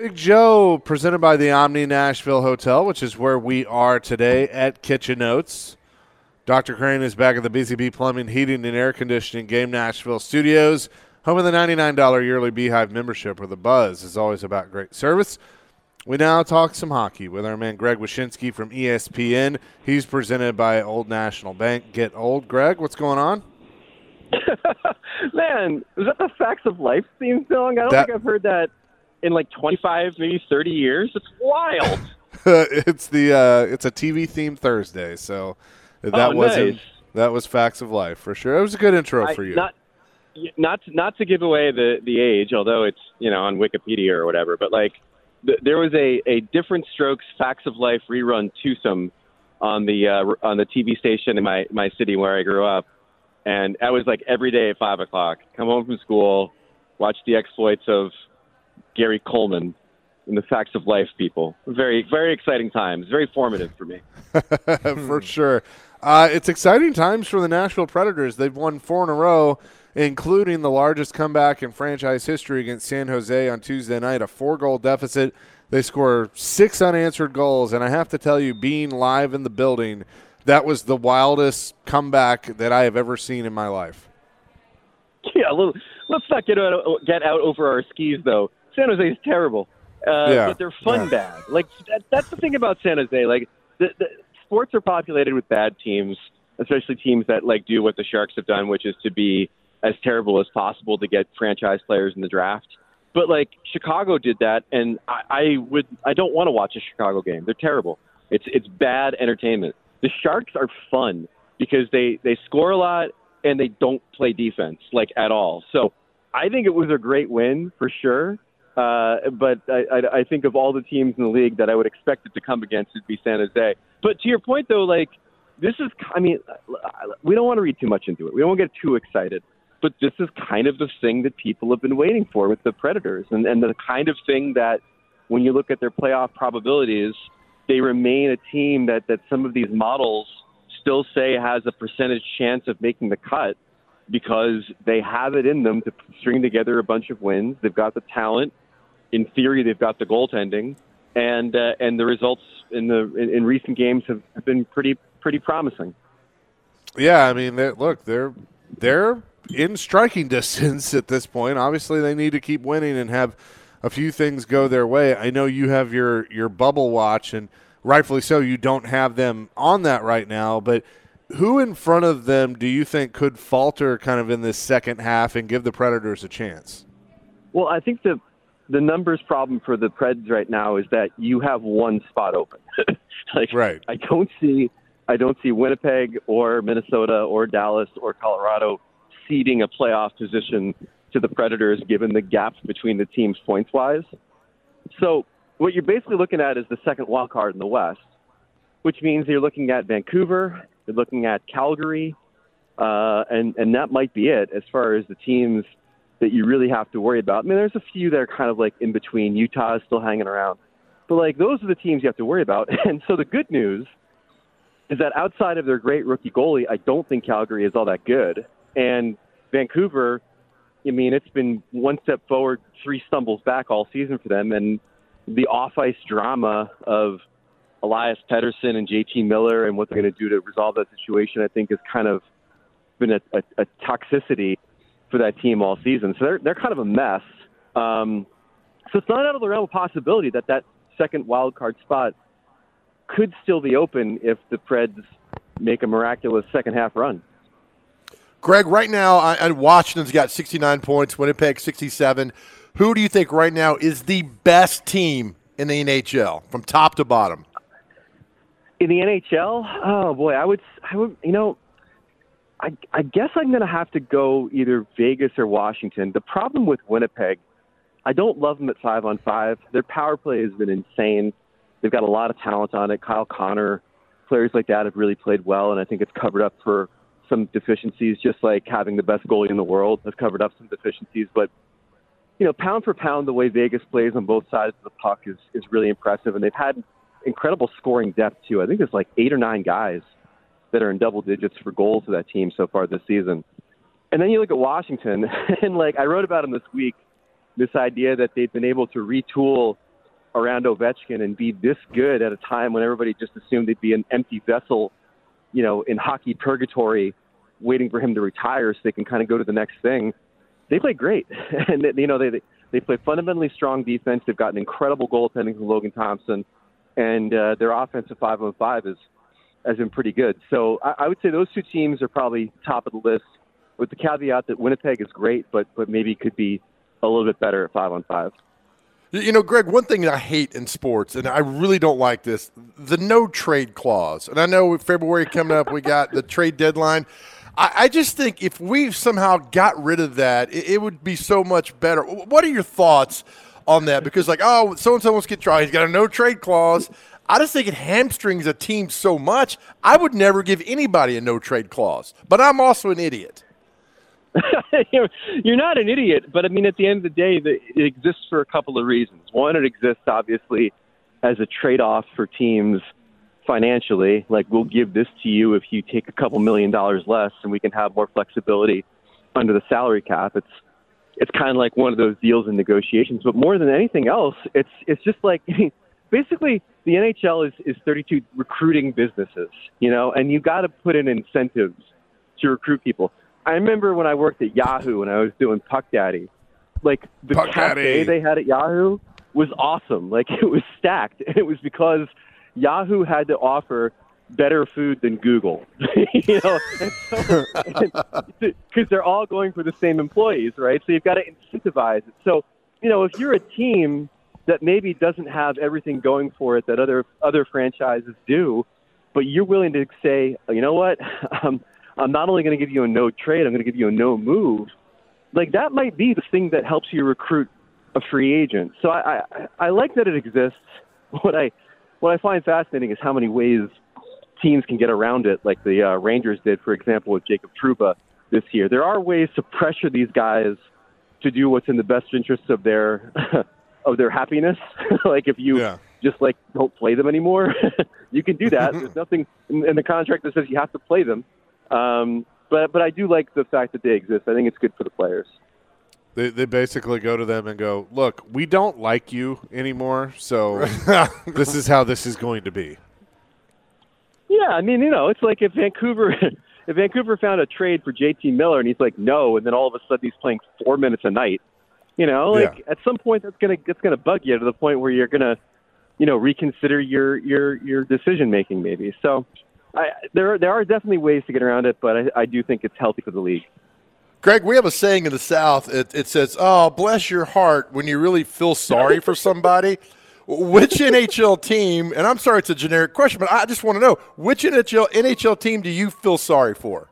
Big Joe, presented by the Omni Nashville Hotel, which is where we are today at Kitchen Notes. Dr. Crane is back at the BCB Plumbing, Heating, and Air Conditioning Game Nashville Studios, home of the $99 yearly Beehive membership, where the buzz is always about great service. We now talk some hockey with our man Greg Wyshynski from ESPN. He's presented by Old National Bank. Get old, Greg. What's going on? Man, is that the Facts of Life theme song? I don't think I've heard that in like 25, maybe 30 years. It's wild. It's a TV themed Thursday, so that was Facts of Life for sure. It was a good intro for you. Not to give away the age, although it's on Wikipedia or whatever, but like there was a Different Strokes Facts of Life rerun twosome on the TV station in my city where I grew up. And I was like every day at 5 o'clock, come home from school, watch the exploits of Gary Coleman and the Facts of Life people. Very, very exciting times. Very formative for me. For sure. It's exciting times for the Nashville Predators. They've won 4 in a row, including the largest comeback in franchise history against San Jose on Tuesday night, a 4-goal deficit. They score 6 unanswered goals, and I have to tell you, being live in the building, that was the wildest comeback that I have ever seen in my life. Yeah, let's not get out over our skis, though. San Jose is terrible, but they're fun bad. Like that's the thing about San Jose. Like the sports are populated with bad teams, especially teams that like do what the Sharks have done, which is to be as terrible as possible to get franchise players in the draft. But like Chicago did that, and I don't want to watch a Chicago game. They're terrible. It's bad entertainment. The Sharks are fun because they score a lot and they don't play defense like at all. So I think it was a great win for sure. But I think of all the teams in the league that I would expect it to come against, it'd be San Jose. But to your point, though, like this is, I mean, we don't want to read too much into it. We don't want to get too excited. But this is kind of the thing that people have been waiting for with the Predators, and the kind of thing that when you look at their playoff probabilities, they remain a team that some of these models still say has a percentage chance of making the cut because they have it in them to string together a bunch of wins. They've got the talent. In theory, they've got the goaltending, and the results in recent games have been pretty promising. Yeah, I mean, they're in striking distance at this point. Obviously, they need to keep winning and have a few things go their way. I know you have your bubble watch, and rightfully so, you don't have them on that right now, but who in front of them do you think could falter kind of in this second half and give the Predators a chance? Well, I think the numbers problem for the Preds right now is that you have one spot open. Right. I don't see Winnipeg or Minnesota or Dallas or Colorado ceding a playoff position to the Predators, given the gap between the teams points-wise. So what you're basically looking at is the second wild card in the West, which means you're looking at Vancouver, you're looking at Calgary, and that might be it as far as the teams that you really have to worry about. I mean, there's a few that are kind of like in between. Utah is still hanging around. But, like, those are the teams you have to worry about. And so the good news is that outside of their great rookie goalie, I don't think Calgary is all that good. And Vancouver, I mean, it's been one step forward, 3 stumbles back all season for them. And the off-ice drama of Elias Pettersson and JT Miller and what they're going to do to resolve that situation, I think, has kind of been a toxicity for that team all season. So they're kind of a mess. So it's not out of the realm of possibility that second wild card spot could still be open if the Preds make a miraculous second half run. Greg, right now, Washington's got 69 points, Winnipeg 67. Who do you think right now is the best team in the NHL from top to bottom? In the NHL? Oh, boy, I would, I guess I'm going to have to go either Vegas or Washington. The problem with Winnipeg, I don't love them at 5-on-5. Their power play has been insane. They've got a lot of talent on it. Kyle Connor, players like that have really played well, and I think it's covered up for some deficiencies, just like having the best goalie in the world has covered up some deficiencies. But, pound for pound, the way Vegas plays on both sides of the puck is really impressive, and they've had incredible scoring depth, too. I think there's like 8 or 9 guys that are in double digits for goals for that team so far this season. And then you look at Washington, and I wrote about them this week, this idea that they've been able to retool around Ovechkin and be this good at a time when everybody just assumed they'd be an empty vessel, in hockey purgatory, waiting for him to retire so they can kind of go to the next thing. They play great, and they play fundamentally strong defense. They've got an incredible goaltending from Logan Thompson, and their offensive 5-on-5 has been pretty good. So I would say those two teams are probably top of the list, with the caveat that Winnipeg is great, but maybe could be a little bit better at 5-on-5. Greg, one thing that I hate in sports, and I really don't like this, the no-trade clause. And I know February coming up, we got the trade deadline. I just think if we somehow got rid of that, it would be so much better. What are your thoughts on that? Because, so-and-so wants to get traded. He's got a no-trade clause. I just think it hamstrings a team so much. I would never give anybody a no-trade clause. But I'm also an idiot. You're not an idiot, but I mean, at the end of the day, it exists for a couple of reasons. One, it exists obviously as a trade-off for teams financially. Like, we'll give this to you if you take a couple $1 million less, and we can have more flexibility under the salary cap. It's kind of like one of those deals in negotiations. But more than anything else, it's just like basically the NHL is 32 recruiting businesses, and you got to put in incentives to recruit people. I remember when I worked at Yahoo and I was doing Puck Daddy, the cafe they had at Yahoo was awesome. It was stacked. And it was because Yahoo had to offer better food than Google, because they're all going for the same employees, right? So you've got to incentivize it. So, if you're a team that maybe doesn't have everything going for it that other franchises do, but you're willing to say, you know what, I'm not only going to give you a no trade, I'm going to give you a no move. That might be the thing that helps you recruit a free agent. So I like that it exists. What I find fascinating is how many ways teams can get around it, like the Rangers did, for example, with Jacob Trouba this year. There are ways to pressure these guys to do what's in the best interest of their of their happiness. If you just don't play them anymore, you can do that. There's nothing in the contract that says you have to play them. But I do like the fact that they exist. I think it's good for the players. They basically go to them and go, look, we don't like you anymore, so this is how this is going to be. Yeah, I mean, it's like if Vancouver found a trade for JT Miller and he's like, no, and then all of a sudden he's playing 4 minutes a night, at some point that's gonna bug you to the point where you're gonna, reconsider your decision making maybe. So there are definitely ways to get around it, but I do think it's healthy for the league. Greg, we have a saying in the South. It says, oh, bless your heart, when you really feel sorry for somebody. Which NHL team, and I'm sorry it's a generic question, but I just want to know, which NHL team do you feel sorry for?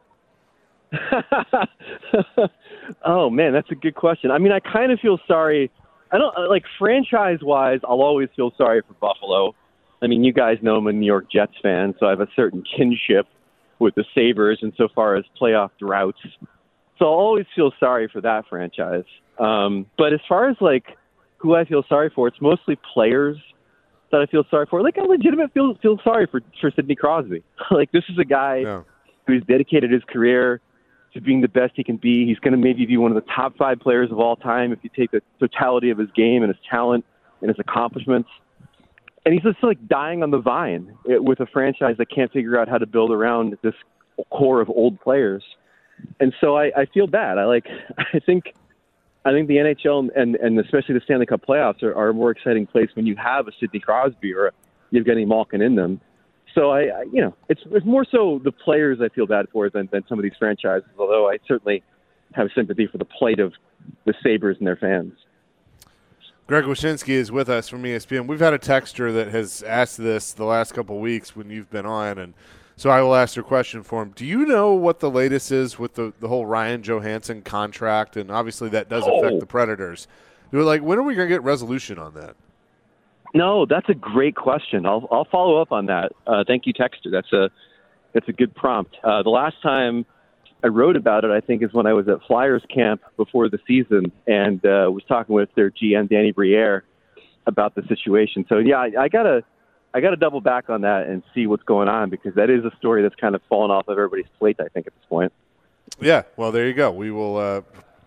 Oh, man, that's a good question. I mean, I kind of feel sorry. I don't franchise-wise, I'll always feel sorry for Buffalo. I mean, you guys know I'm a New York Jets fan, so I have a certain kinship with the Sabres insofar as playoff droughts. So I'll always feel sorry for that franchise. But as far as who I feel sorry for, it's mostly players that I feel sorry for. I legitimately feel sorry for Sidney Crosby. This is a guy who's dedicated his career to being the best he can be. He's going to maybe be one of the top 5 players of all time if you take the totality of his game and his talent and his accomplishments. And he's just dying on the vine with a franchise that can't figure out how to build around this core of old players. And so I feel bad. I think the NHL and especially the Stanley Cup playoffs are a more exciting place when you have a Sidney Crosby or a Evgeny Malkin in them. So it's more so the players I feel bad for than some of these franchises, although I certainly have sympathy for the plight of the Sabres and their fans. Greg Wyshynski is with us from ESPN. We've had a texter that has asked this the last couple of weeks when you've been on, and so I will ask your question for him. Do you know what the latest is with the whole Ryan Johansson contract? And obviously that does affect the Predators. When are we going to get resolution on that? No, that's a great question. I'll follow up on that. Thank you, texter. That's a good prompt. The last time I wrote about it, I think, is when I was at Flyers camp before the season and was talking with their GM, Danny Briere, about the situation. So, yeah, I gotta double back on that and see what's going on because that is a story that's kind of fallen off of everybody's plate, I think, at this point. Yeah, well, there you go. We will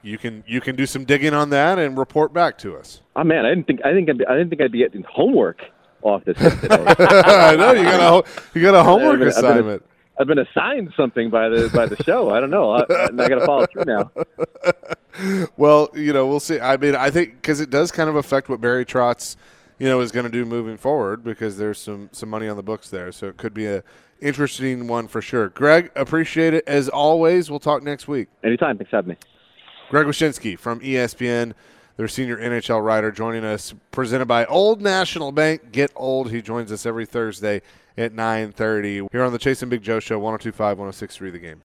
you can do some digging on that and report back to us. Oh man, I didn't think I'd be getting homework off this today. I know you got a homework assignment. I've been assigned something by the show. I don't know. I got to follow through now. Well, we'll see. I mean, I think because it does kind of affect what Barry Trotz, is going to do moving forward, because there's some money on the books there. So it could be a interesting one for sure. Greg, appreciate it as always. We'll talk next week. Anytime. Thanks for having me. Greg Wyshynski from ESPN, their senior NHL writer, joining us, presented by Old National Bank. Get old. He joins us every Thursday at 9:30 here on the Chase and Big Joe Show, 102.5, 106.3 The Game.